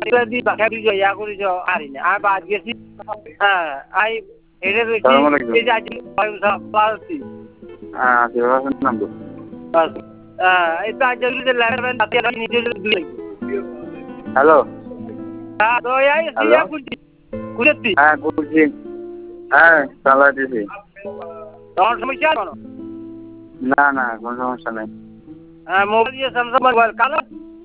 di pakai video ya aku di hari ini. Apa aja sih? Ai ini itu jadi palsi. Terima kasih. Bas. Itu aja dulu leher nanti ada ini dulu. Halo. তো এই সিয়া কুড়ি কুড়ি চালাই দিছি তোমার সমস্যা কোনো না না কোনো সমস্যা নেই মোবাইল দিয়ে স্যামসাং মোবাইল কালো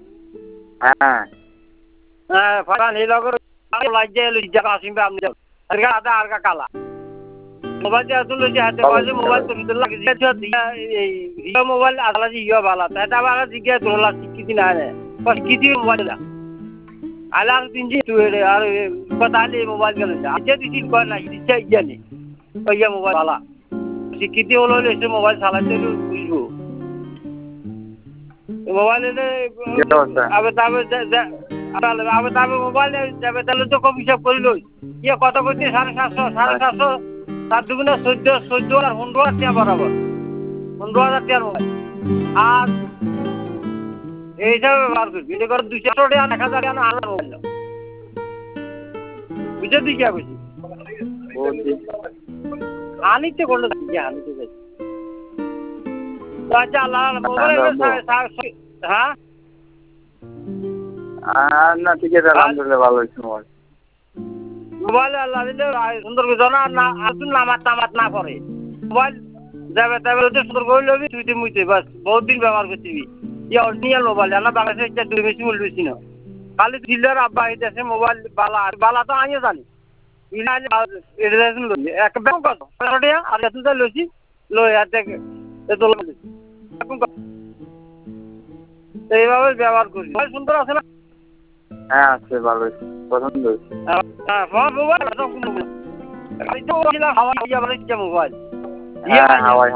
ফাটান এই লগর লাইজে জায়গা আসিবে আপনি আর আদা আর কালা মোবাইল দিয়ে আসলে যে হাতে পাশে মোবাইল তো ভিতর লাগে এই রিও মোবাইল আসলে ইয়া ভালো এটা ভালো জিজ্ঞা তোলা শিখি না রে কি দিয়ে মোবাইল দা আলার দিনজি তুই আর কথালে মোবাইল গেল আজকে দিন কর না ইচ্ছা জানি ওইয়া মোবাইল ভালো শিখিতে হলো এসে মোবাইল চালাতে বুঝবো মোবাইলে আবে তবে মোবাইল যাবে তাহলে তো কম হিসাব করিল ইয়ে কত করতে 750 তার দুগুণে 14 আর 15,000 টাকা বরাবর 15,000 টাকার মোবাইল আর এই হিসাবে ব্যবহার করবি এটা করে 200 টাকা 1000 টাকা আলাদা মোবাইল বুঝে দিই কি বুঝি আনিতে করলো আনিতে যাই আচ্ছা আল্লাহ মোবাইল হ্যাঁ না ঠিক আছে আলহামদুলিল্লাহ ভালো হয়েছে মোবাইল আল্লাহ দিলে সুন্দর করে জানা না আসুন নামাত না পড়ে মোবাইল যাবে তবে সুন্দর করে লবি তুই মুইতে বাস বহুত দিন ব্যবহার করছিবি ইয়া অরিজিনাল মোবাইল না বাংলাদেশে একটা দুই বেশি মূল্য বেশি না খালি দিলের আব্বা এই দেশে মোবাইল বালা তো আনিয়ে জানি এক ব্যাংক কত আর এত লইছি লই আর দেখ এত এইভাবে ব্যবহার করি সুন্দর আছে না হ্যাঁ আছে ভালো পছন্দ মোবাইল হাওয়াই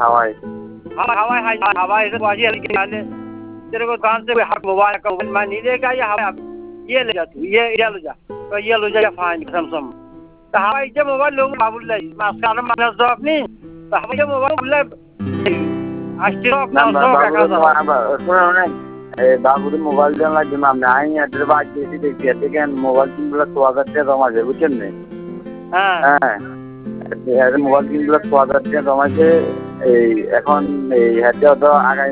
तेरे को दुकान से मोबाइल का मैं नहीं लेगा ये ले जा तू ये ले जा तो ये ले जा फाइन सैमसंग तो हवाई जो मोबाइल लोग बाबुल ले मास्टर मानस दो अपनी तो हवाई जो मोबाइल ले अस्ट्रो বাবুর মোবাইল দেওয়া লাগবে না আমি আইনি এদের বাদ দিয়েছি দেখছি দেখেন মোবাইল কিনগুলো 6,000 টাকা জমাছে বুঝছেন না মোবাইল কিনগুলো 6,000 টাকা জমাছে এই এখন এই হাতে আগামী